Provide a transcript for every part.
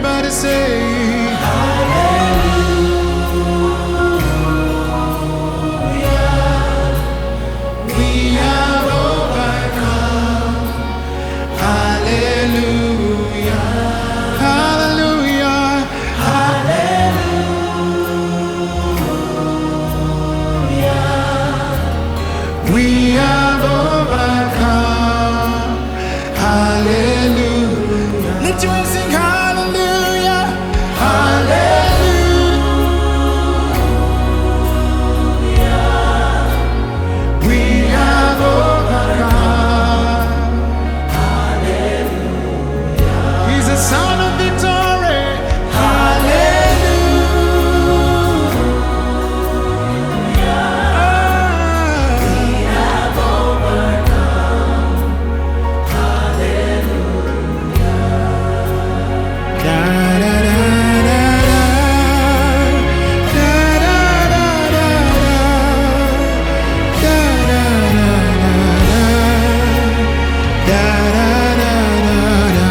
Everybody say, we have overcome. Hallelujah. Hallelujah. Hallelujah. We have overcome. Hallelujah. Lift your hands and sing hallelujah. Hallelujah. We have overcome. Hallelujah. He's the son of victory. Hallelujah. We have overcome. Hallelujah. Da, da, da, da, da, da, da, da, da, da, da, da, da, da, da.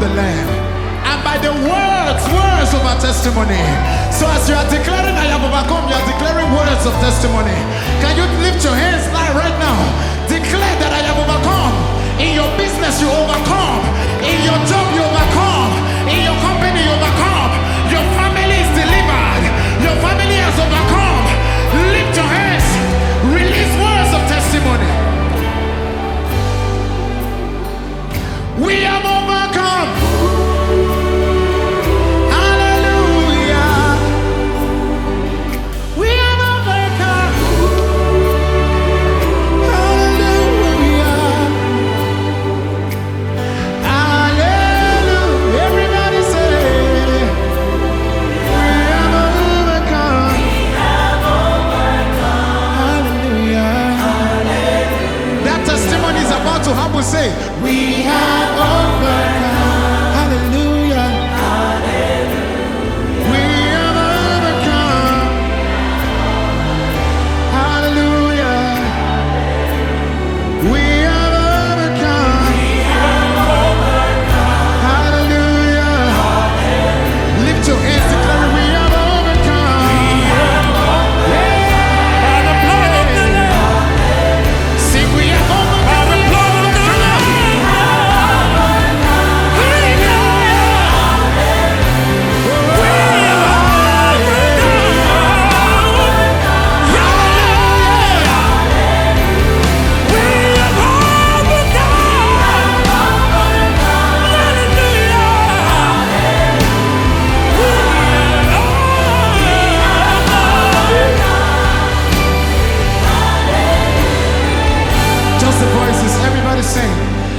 the Lamb, and by the words of our testimony. So as you are declaring I have overcome, you are declaring words of testimony. Can you lift your hands right now? Declare that I have overcome. In your business you overcome. In your job you overcome. In your company you overcome. Your family is delivered. Your family has overcome. Lift your hands. Release words of testimony. We have overcome. Hallelujah. We have overcome. Hallelujah. Hallelujah. Everybody say, we have overcome. We have overcome. Hallelujah. That testimony is about to happen. Say, we have overcome. Hallelujah. Hallelujah. We have overcome. Hallelujah. We have overcome. We have overcome. Hallelujah. Hallelujah. Lift your hands, declare we have overcome. We have overcome. By the blood of the Lamb. Sing we have overcome. By the blood of the Lamb. Just the voices, everybody sing.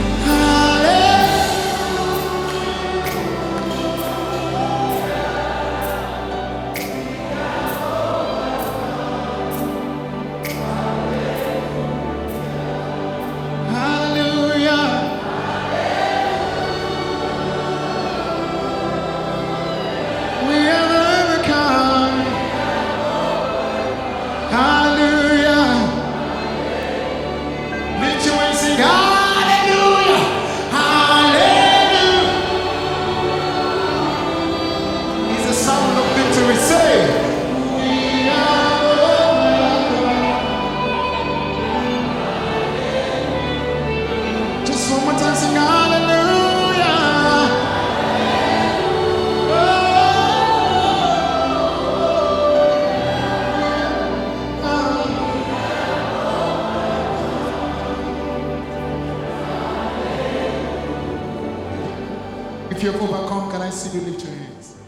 Hallelujah. We have overcome. Hallelujah. Lift your hands, sing hallelujah. Hallelujah. It's the sound of victory. Say, we have overcome. Just one more time, sing hallelujah. If you have overcome, can I see you lift your hands?